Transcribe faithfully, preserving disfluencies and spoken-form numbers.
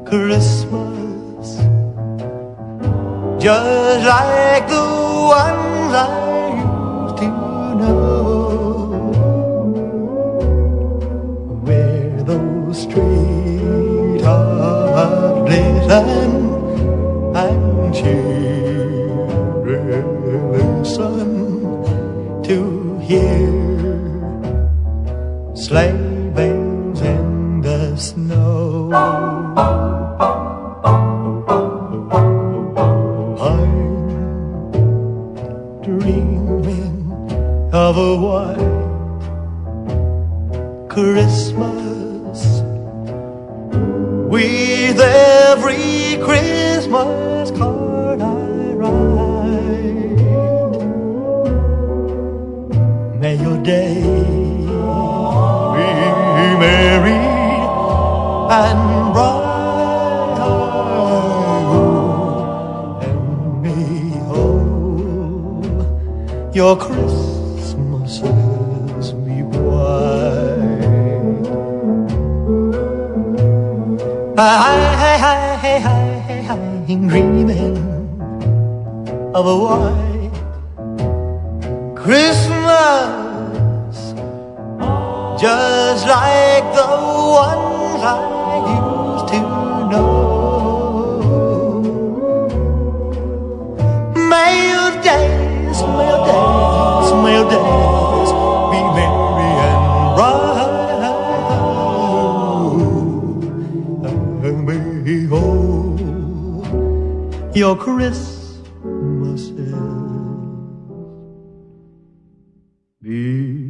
Christmas, just like the ones I used to know, where those treetops glisten and cheer listen to hear sleigh bells in the snow. Dreaming of a white Christmas, with every Christmas card I write. May your day be merry and bright, your Christmases be white. Hi, hi, hi, hi, hi, hi, dreaming of a white Christmas, just like the ones I used to know. May your days, may your days, may your days be merry and bright, and behold your Christmases be